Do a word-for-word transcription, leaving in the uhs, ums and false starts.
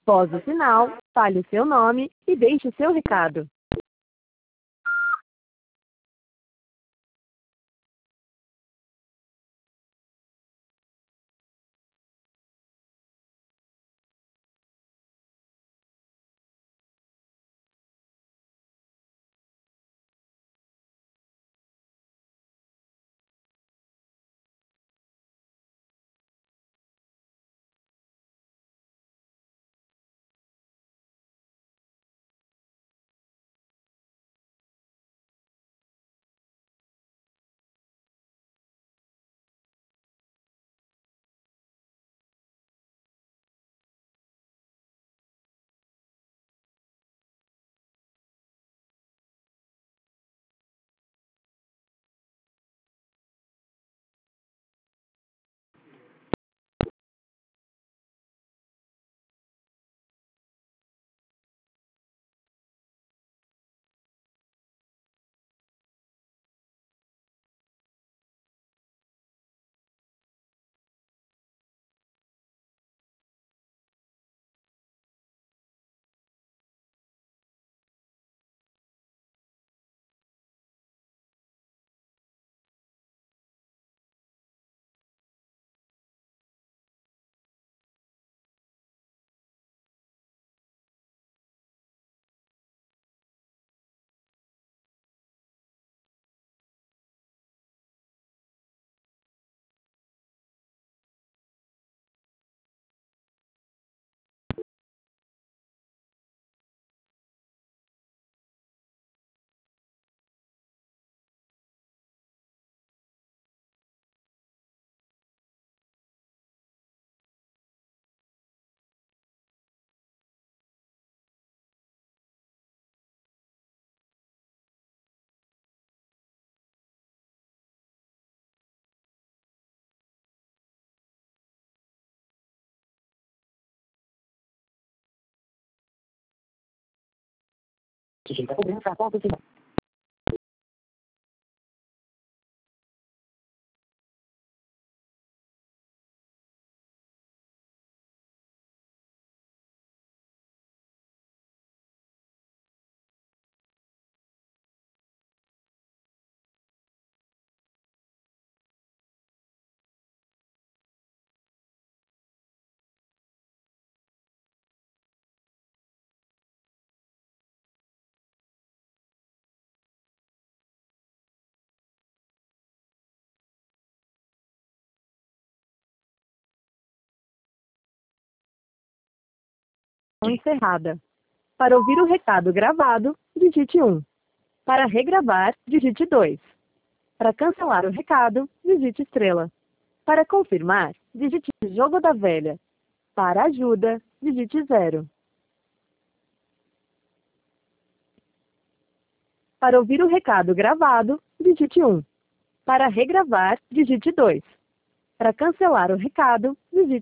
Após o sinal, fale o seu nome e deixe o seu recado. Digita cobrança após o sinal. Encerrada. Para ouvir o recado gravado, digite um. Para regravar, digite dois. Para cancelar o recado, digite estrela. Para confirmar, digite jogo da velha. Para ajuda, digite zero. Para ouvir o recado gravado, digite um. Para regravar, digite dois. Para cancelar o recado, digite